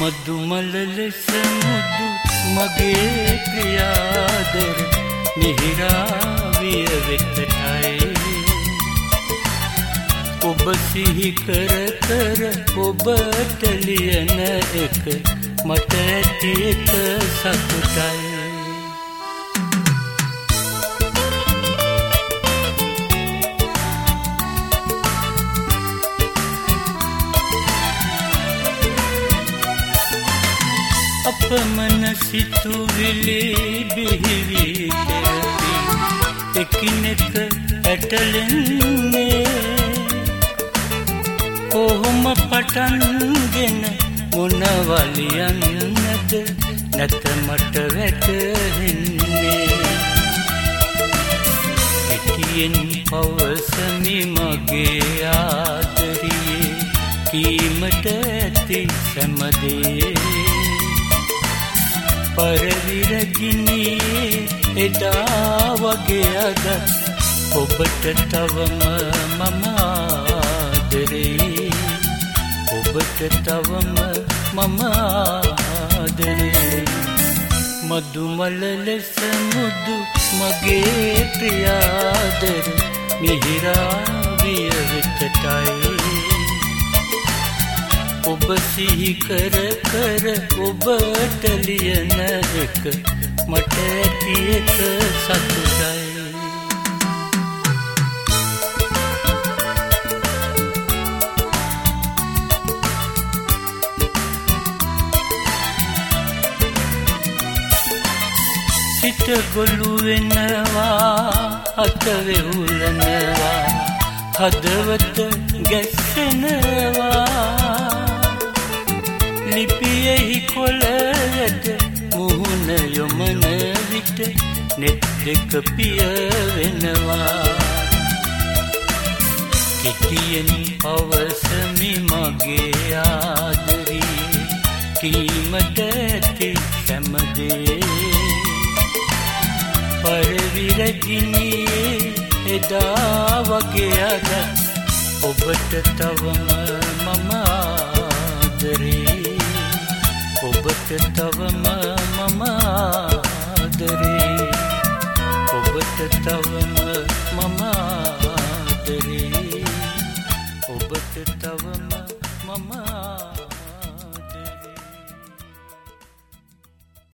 මදුමල ලෙස මුදු මගේ ප්‍රියාදර මිහිරාවිය වෙතටයි ඔබ සිහි කර කර ඔබට ලියන එක මට ඇති එක සතුටයි අපමණ සිතුවිලි බිහිවි කෙරෙති එකිනෙක ඇටලෙන්නේ කොහොම පටන්ගෙන මොනවලියන්නද නැත මට වැටහෙන්නේ එකියෙන් පවසමි මගේ ආදරියේ කීමට ඇති සැමදේ පරවිරගිනියේ එදා වගේ අද ඔබට තවම මම ආදරේ ඔබට තවම මම ආදරේ මදුමල ලෙස මුදු මගේ ප්‍රියාදර මිහිරාවිය වෙතටයි ඔබ සිහි කර කර ඔබට ලියන එක මට ඇති එක සතුටයි සිත ගොළු වෙනවා අත වෙහුලනවා හදවත ගැස්සෙනවා ලිපියෙහි කොළයට මුහුණ යොමන විට නෙත් දෙක පිය වෙනවා කෙටියෙන් පවසමි මගේ ආදරී කීමට ඇති සැමදේ පරවිරගිනියේ එදා වගේ අද ඔබට තවම මම ආදරේ ඔබට තවම මම